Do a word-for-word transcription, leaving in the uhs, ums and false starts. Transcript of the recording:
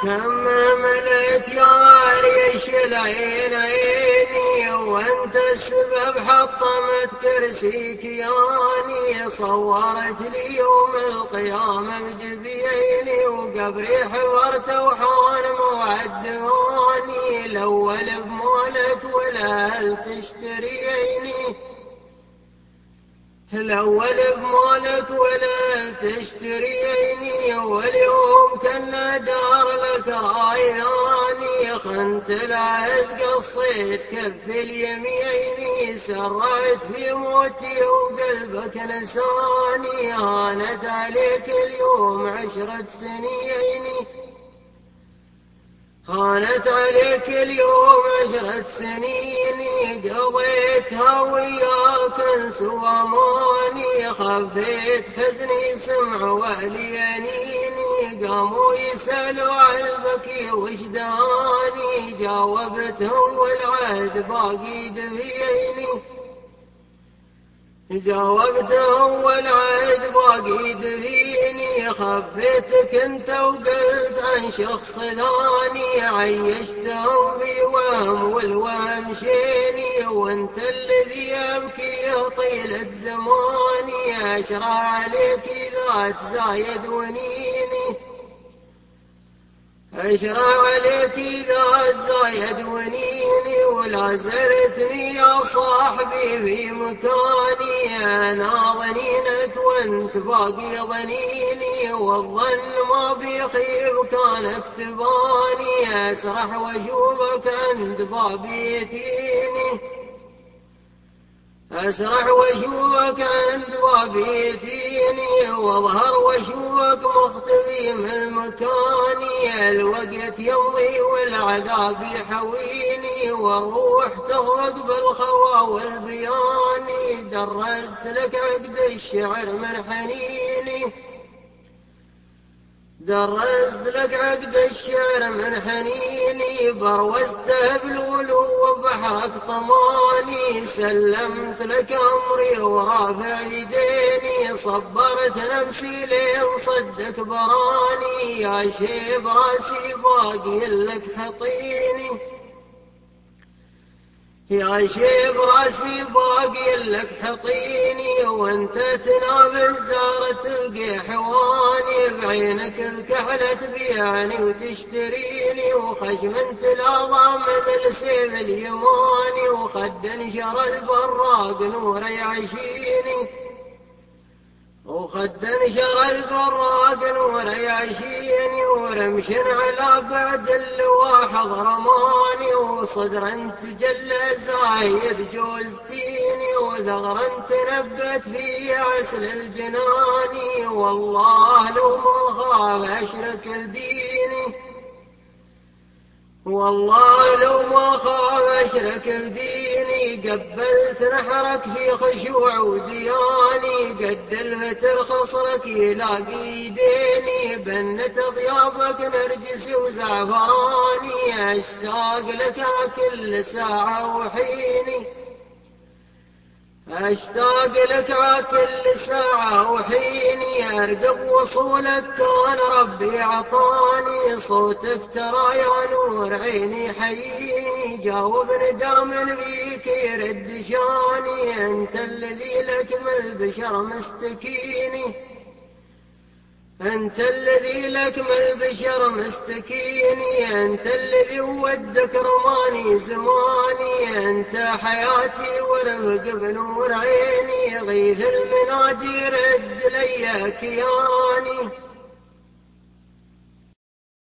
كم مليت يا عريش العين عيني وانت السبب حطمت كرسيك ياني صورت لي يوم القيامة بجبيني وقبري حفرت وحان موعدواني الأول بمالك ولا هل تشتريني الأول بمالك ولا تشتريني واليوم كنا دار لك راياني خنت العهد قصيت كف اليميني سرعت في موتي وقلبك نساني هانت عليك اليوم عشرة سنين هانت عليك اليوم عشرة سنين قضيتها وياك انسوا اماني خفيت حزني سمعوا اهلي عنيني قاموا يسالوا عذبك وجداني جاوبتهم والعهد باقي دفيني جاوبتهم والعهد باقي دفيني خفيتك انت وقلت عن شخص ثاني عيشتهم في وهم والوهم شيني وانت الذي ابكي طيلة زماني اشرع عليك اذا تزايد ونيني أشرع عليك إذا تزايد ونيني ولا زرتني يا صاحبي في مكاني أنا ظنينك وانت باقي ظنيني والظن ما بيخيب كانك تباني أسرح وأشوفك عند بابي يتيني أسرح وأشوفك عند بابي يتيني واظهر وأشوفك مختفي من مكاني الوقت يمضي والعذاب يحويني والروح تغرق بالخوى والبياني درست لك عقد الشعر من حنيني درست لك عقد الشعر من حنيني بروزته بلولو وبحرك طماني سلمت لك أمري ورافع يديني صبرت نفسي لين صدك براني يا شيب راسي باقي لك حطيني يا شيب راسي باقي لك حطيني وانت تنام الزارة تلقي حواني بعينك الكحلة تبيعني وتشتريني وخشم تلاظى مثل سيف اليماني وخد انشر البراق نور يعشيني وخد انشر البراق نور يعشيني ورمش على بعد اللواح ضرماني وصدر تجلى زايد جوزتيني وذغر تنبت في عسل الجناني والله لو ما خاف اشرك بديني والله لو ما خاف اشرك بديني قبلت نحرك في خشوع ودياني قد الفتر خصرك يلاقي يديني بنت ضيافك نرجس وزعفراني اشتاق لك كل ساعة وحيني أشتاق لك كل ساعة وحيني أرقب وصولك كان ربي عطاني صوتك ترى يا نور عيني حييني جاوب ندام بيك يرد شاني أنت الذي لك من البشر مستكيني أنت الذي لك من البشر مستكيني أنت الذي ودك رماني زماني أنت حياتي ورفق بنور عيني غيث المنادي رد لي كياني